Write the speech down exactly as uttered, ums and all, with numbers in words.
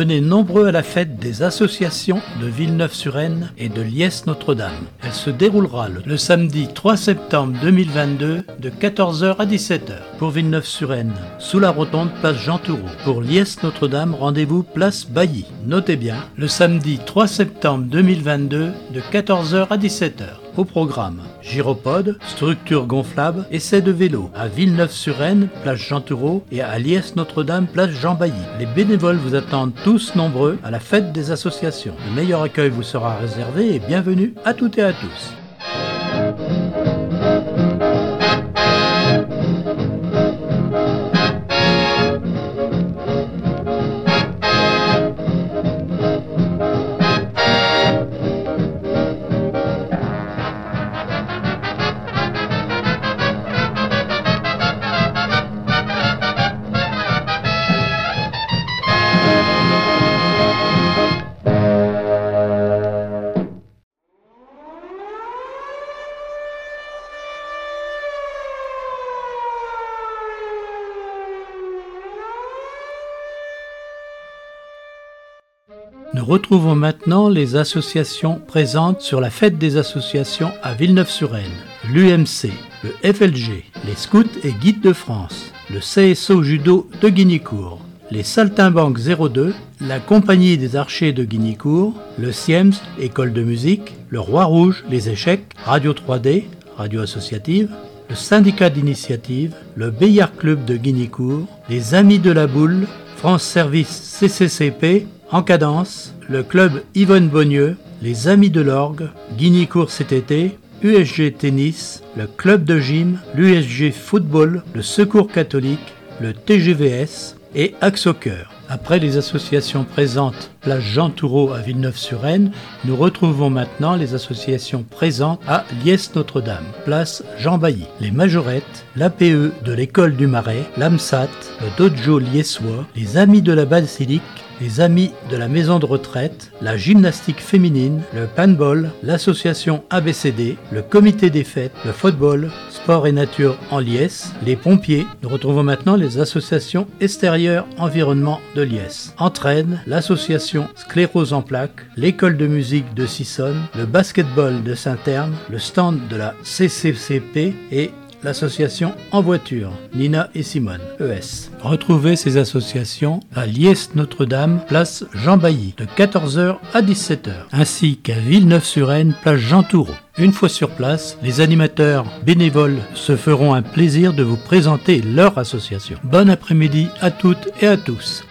Venez nombreux à la fête des associations de Villeneuve-sur-Aisne et de Liesse-Notre-Dame. Elle se déroulera le, le samedi trois septembre deux mille vingt-deux de quatorze heures à dix-sept heures. Pour Villeneuve-sur-Aisne, sous la rotonde place Jean Toureau. Pour Liesse-Notre-Dame, rendez-vous place Bailly. Notez bien, le samedi trois septembre deux mille vingt-deux de quatorze heures à dix-sept heures. Au programme, gyropode, structure gonflable, essai de vélo à Villeneuve-sur-Aisne, place Jean Toureau et à Liesse-Notre-Dame, place Jean Bailly. Les bénévoles vous attendent tous nombreux à la fête des associations. Le meilleur accueil vous sera réservé et bienvenue à toutes et à tous. Nous retrouvons maintenant les associations présentes sur la fête des associations à Villeneuve-sur-Aisne. L'U M C, le F L G, les Scouts et Guides de France, le C S O Judo de Guignicourt, les Saltimbanques zéro deux, la Compagnie des Archers de Guignicourt, le SIEMS, École de musique, le Roi Rouge, les Échecs, Radio trois D, Radio associative, le Syndicat d'initiative, le Bayard Club de Guignicourt, les Amis de la Boule, France Service C C C P, En Cadence, le Club Yvonne Bonnieux, les Amis de l'Orgue, Guignicourt C T T, U S G Tennis, le Club de Gym, l'U S G Football, le Secours Catholique, le T G V S et Axe au Cœur. Après les associations présentes place Jean Toureau à Villeneuve-sur-Aisne, nous retrouvons maintenant les associations présentes à Liesse-Notre-Dame, place Jean Bailly. Les Majorettes, l'A P E de l'École du Marais, l'AMSAT, le Dojo Liessois, les Amis de la Basilique, les Amis de la Maison de Retraite, la Gymnastique Féminine, le Paintball, l'association A B C D, le Comité des Fêtes, le Football, Sport et Nature en Liesse, les Pompiers. Nous retrouvons maintenant les associations extérieures environnement de Liesse. Entraîne, l'association Sclérose en plaques, l'école de musique de Sissonne, le basketball de Saint-Erne, le stand de la C C C P et l'association En Voiture, Nina et Simone, E S. Retrouvez ces associations à Liesse-Notre-Dame, place Jean Bailly, de quatorze heures à dix-sept heures, ainsi qu'à Villeneuve-sur-Aisne, place Jean Toureau. Une fois sur place, les animateurs bénévoles se feront un plaisir de vous présenter leur association. Bon après-midi à toutes et à tous.